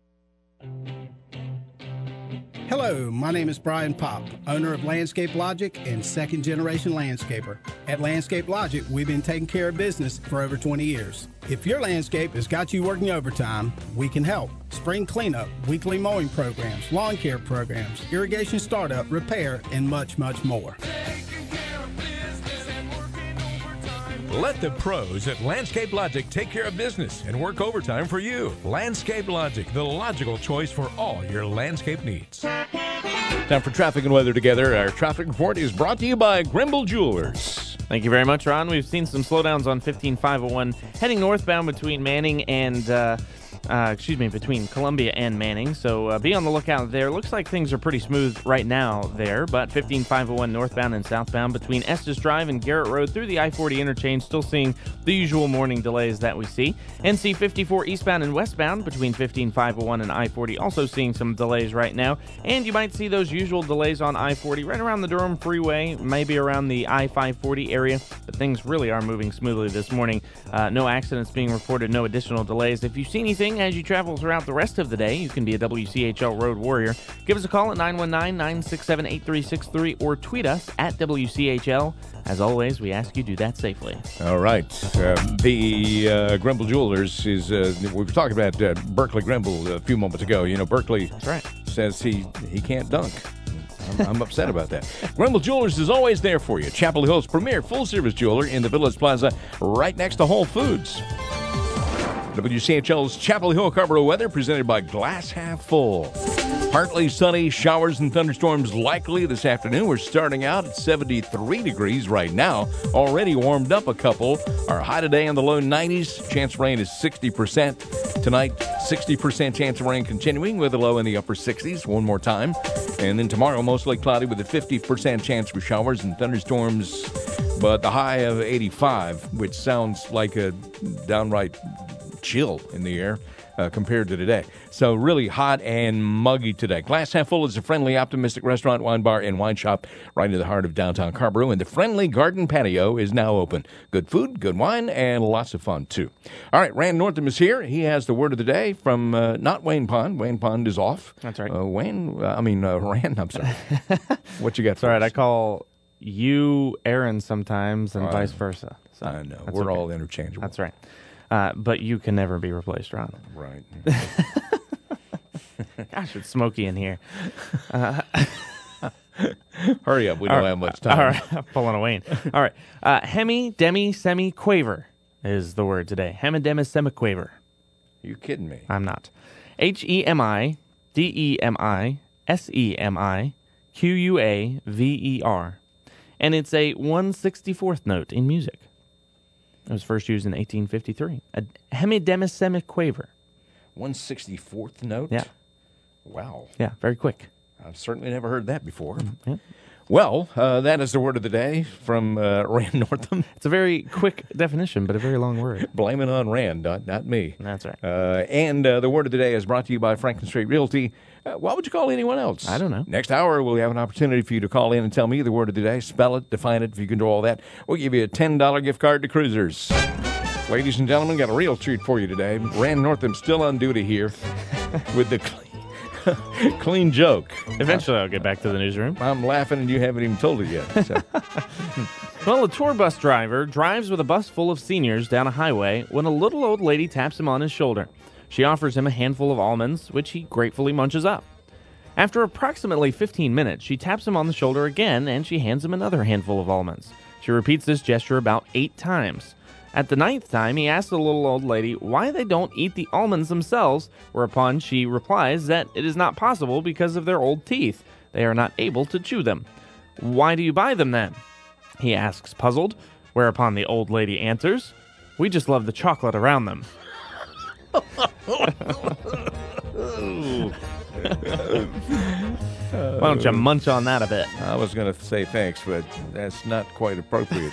Hello, my name is Brian Popp, owner of Landscape Logic and second-generation landscaper. At Landscape Logic, we've been taking care of business for over 20 years. If your landscape has got you working overtime, we can help. Spring cleanup, weekly mowing programs, lawn care programs, irrigation startup, repair, and much, much more. Let the pros at Landscape Logic take care of business and work overtime for you. Landscape Logic, the logical choice for all your landscape needs. Time for traffic and weather together. Our traffic report is brought to you by Grimble Jewelers. Thank you very much, Ron. We've seen some slowdowns on 15501 heading northbound between Manning and between Columbia and Manning, so be on the lookout there. Looks like things are pretty smooth right now there, but 15501 northbound and southbound between Estes Drive and Garrett Road through the I-40 interchange, still seeing the usual morning delays that we see. NC 54 eastbound and westbound between 15501 and I-40, also seeing some delays right now, and you might see those usual delays on I-40 right around the Durham Freeway, maybe around the I-540 area, but things really are moving smoothly this morning. No accidents being reported, no additional delays. If you see anything as you travel throughout the rest of the day, you can be a WCHL Road Warrior. Give us a call at 919-967-8363 or tweet us at WCHL. As always, we ask you do that safely. All right. The Grimble Jewelers is, we were talking about Berkeley Grimble a few moments ago. You know, Berkeley says he can't dunk. I'm upset about that. Grimble Jewelers is always there for you. Chapel Hill's premier full-service jeweler in the Village Plaza right next to Whole Foods. WCHL's Chapel Hill Carrboro weather presented by Glass Half Full. Partly sunny, showers and thunderstorms likely this afternoon. We're starting out at 73 degrees right now. Already warmed up a couple. Our high today in the low 90s. Chance of rain is 60%. Tonight, 60% chance of rain continuing with a low in the upper 60s. One more time. And then tomorrow, mostly cloudy with a 50% chance for showers and thunderstorms. But the high of 85, which sounds like a downright chill in the air compared to today. So really hot and muggy today. Glass Half Full is a friendly, optimistic restaurant, wine bar, and wine shop right in the heart of downtown Carrboro. And the Friendly Garden Patio is now open. Good food, good wine, and lots of fun, too. All right, Rand Northam is here. He has the word of the day from not Wayne Pond. Wayne Pond is off. That's right. Rand, I'm sorry. What you got That's right. I call you Aaron sometimes and vice versa. So I know. We're all interchangeable. That's right. But you can never be replaced, Ron. Right. Gosh, it's smoky in here. Hurry up. We don't have much time. All right. I'm pulling a Wayne. All right. Hemi, demi, semi, quaver is the word today. Hemi, demi, semi, quaver. You kidding me? I'm not. Hemi, Demi, Semi, Quaver. And it's a 1/64th note in music. It was first used in 1853. A hemi-demi-semi-quaver. 1/64th note? Yeah. Wow. Yeah, very quick. I've certainly never heard that before. Yeah. Well, that is the word of the day from Rand Northam. It's a very quick definition, but a very long word. Blame it on Rand, not me. That's right. And the word of the day is brought to you by Franklin Street Realty. Why would you call anyone else? I don't know. Next hour, we'll have an opportunity for you to call in and tell me the word of the day. Spell it, define it. If you can do all that, we'll give you a $10 gift card to Cruisers. Ladies and gentlemen, got a real treat for you today. Rand Northam still on duty here with the clean joke. Eventually, I'll get back to the newsroom. I'm laughing, and you haven't even told it yet. So. Well, a tour bus driver drives with a bus full of seniors down a highway when a little old lady taps him on his shoulder. She offers him a handful of almonds, which he gratefully munches up. After approximately 15 minutes, she taps him on the shoulder again, and she hands him another handful of almonds. She repeats this gesture about 8 times. At the 9th time, he asks the little old lady why they don't eat the almonds themselves, whereupon she replies that it is not possible because of their old teeth. They are not able to chew them. Why do you buy them then? He asks, puzzled, whereupon the old lady answers, we just love the chocolate around them. Why don't you munch on that a bit? I was going to say thanks, but that's not quite appropriate.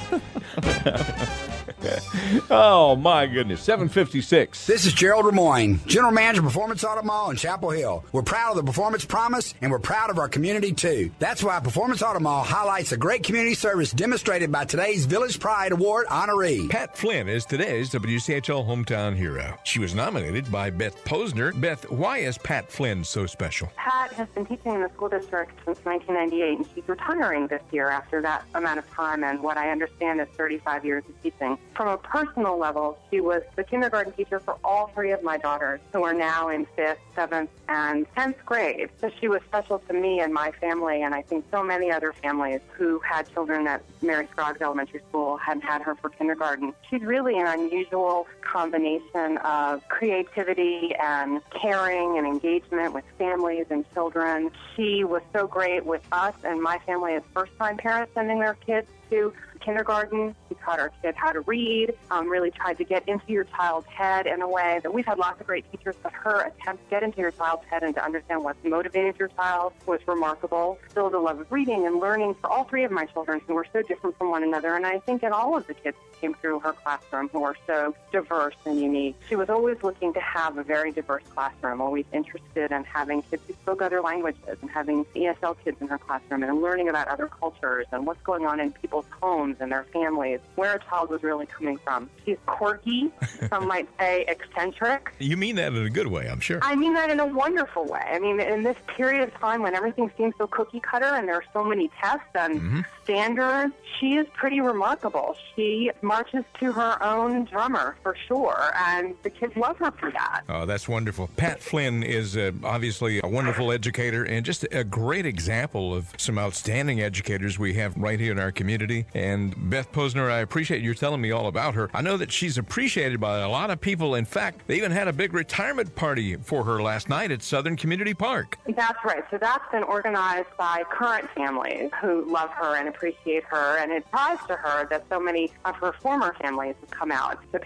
Oh, my goodness. 7:56. This is Gerald Remoyne, General Manager of Performance Auto Mall in Chapel Hill. We're proud of the Performance Promise, and we're proud of our community, too. That's why Performance Auto Mall highlights the great community service demonstrated by today's Village Pride Award honoree. Pat Flynn is today's WCHL Hometown Hero. She was nominated by Beth Posner. Beth, why is Pat Flynn so special? Pat has been teaching in the school district since 1998, and she's retiring this year after that amount of time, and what I understand is 35 years of teaching. From a personal level, she was the kindergarten teacher for all 3 of my daughters, who are now in 5th, 7th, and 10th grade. So she was special to me and my family, and I think so many other families who had children at Mary Scroggs Elementary School had her for kindergarten. She's really an unusual combination of creativity and caring and engagement with families and children. She was so great with us and my family as first-time parents sending their kids to kindergarten. She taught our kids how to read, really tried to get into your child's head in a way that we've had lots of great teachers, but her attempt to get into your child's head and to understand what's motivated your child was remarkable. Still the love of reading and learning for all 3 of my children who were so different from one another, and I think in all of the kids who came through her classroom who were so diverse and unique. She was always looking to have a very diverse classroom, always interested in having kids who spoke other languages and having ESL kids in her classroom and learning about other cultures and what's going on in people's homes and their families, where a child was really coming from. She's quirky, some might say eccentric. You mean that in a good way, I'm sure. I mean that in a wonderful way. I mean, in this period of time when everything seems so cookie cutter and there are so many tests and standards, she is pretty remarkable. She marches to her own drummer, for sure, and the kids love her for that. Oh, that's wonderful. Pat Flynn is obviously a wonderful educator and just a great example of some outstanding educators we have right here in our community. And Beth Posner, I appreciate you telling me all about her. I know that she's appreciated by a lot of people. In fact, they even had a big retirement party for her last night at Southern Community Park. That's right. So that's been organized by current families who love her and appreciate her, and it ties to her that so many of her former families have come out to pay tribute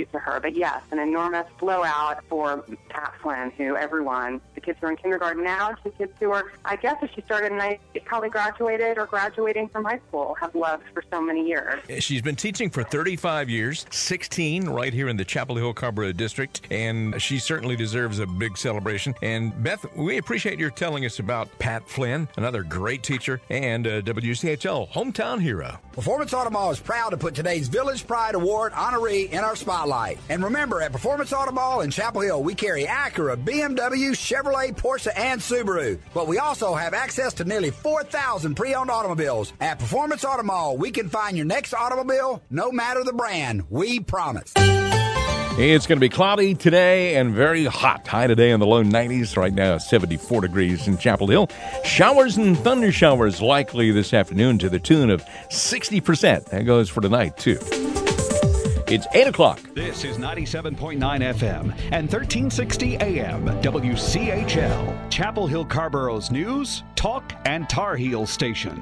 tribute to her. But yes, an enormous blowout for Pat Flynn, who the kids who are in kindergarten now, 2 kids who are, I guess if she started in ninth, probably graduated or graduating from high school, have loved for so many years. She's been teaching for 35 years, 16 right here in the Chapel Hill Carrboro district, and she certainly deserves a big celebration. And Beth, we appreciate your telling us about Pat Flynn, another great teacher and a WCHL hometown hero. Performance Auto Mall is proud to put today's Village Pride Award honoree in our spotlight. And remember, at Performance Auto Mall in Chapel Hill, we carry Acura, BMW, Chevrolet, Porsche, and Subaru. But we also have access to nearly 4,000 pre-owned automobiles. At Performance Auto Mall, we can find your next automobile, no matter the brand. We promise. It's going to be cloudy today and very hot. High today in the low 90s. Right now, 74 degrees in Chapel Hill. Showers and thunder showers likely this afternoon to the tune of 60%. That goes for tonight, too. It's 8 o'clock. This is 97.9 FM and 1360 AM WCHL, Chapel Hill Carrboro's news, talk, and Tar Heel station.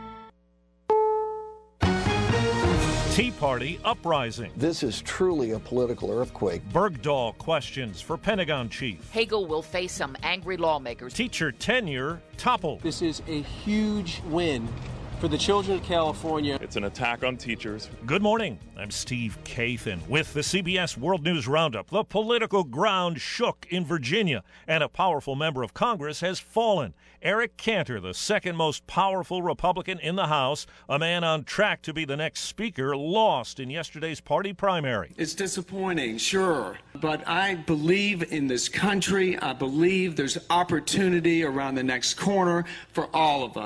Tea Party uprising. This is truly a political earthquake. Bergdahl questions for Pentagon chief. Hagel will face some angry lawmakers. Teacher tenure toppled. This is a huge win for the children of California. It's an attack on teachers. Good morning. I'm Steve Kathan with the CBS World News Roundup. The political ground shook in Virginia, and a powerful member of Congress has fallen. Eric Cantor, the second most powerful Republican in the House, a man on track to be the next speaker, lost in yesterday's party primary. It's disappointing, sure, but I believe in this country. I believe there's opportunity around the next corner for all of us.